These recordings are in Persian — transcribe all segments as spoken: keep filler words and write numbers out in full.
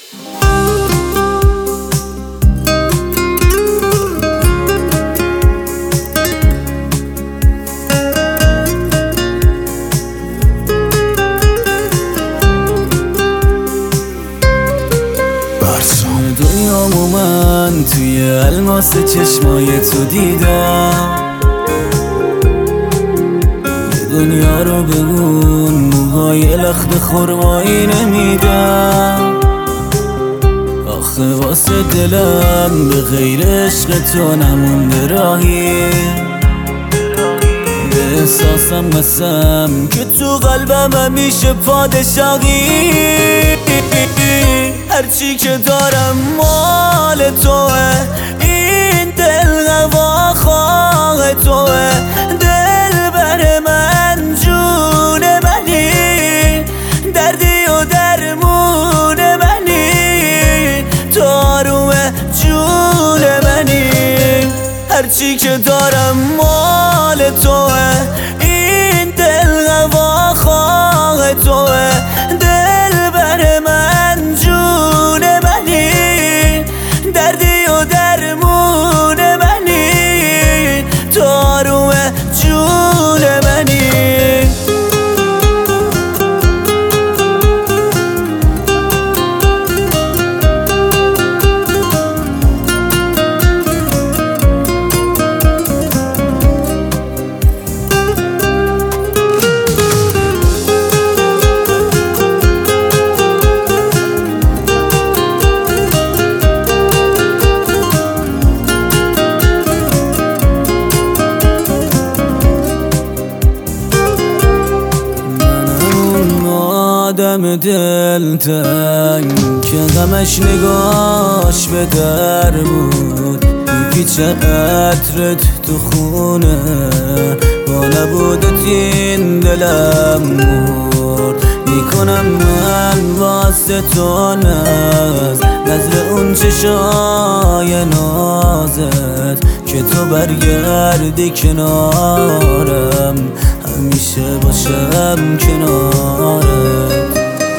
دنیامو من توی الماس چشمای تو دیدم، یه دنیا رو به اون موهای لخت خرمایی نمیدم. آخه واسه دلم به غیر عشق تو نمونده راهی، به احساسم قسم که تو قلبم همیشه پادشاهی. هرچی که دارم مال توه، این دل هوا خواه توه. دل بر من جون منی، دردی و درمون منی، تو آروم جون منی. هرچی که دارم مال توه، این دل هوا خواه توه. دل بر من جون منی، دردی و درمون منی، تو آروم جون منی. آدم دلتنگ که غمش نگاش به در بود، میپیچه عطرت تو خونه، با نبودت این دلم مرد. میکنم من واسه تو ناز، نزل اون چشای نازت، که تو برگردی کنارم، همیشه باشم کنارت.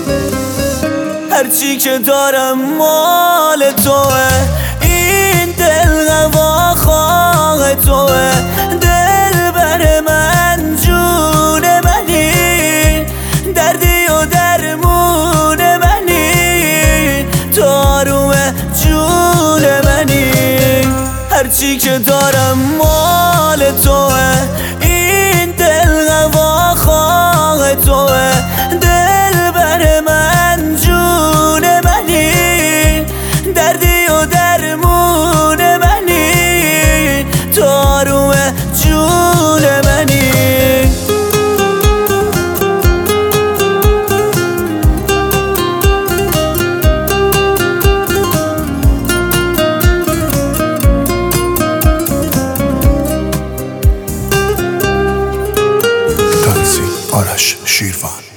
هرچی که دارم مال توه، این دل هوا خواه توه. دل بر من جون منی، دردی و درمون منی، تو آروم جون منی. هرچی که دارم مال توه، این دل هوا خواه توه. دل بر من جون منی، دردی و درمون منی، تو آروم جون منی. آرش شیروان.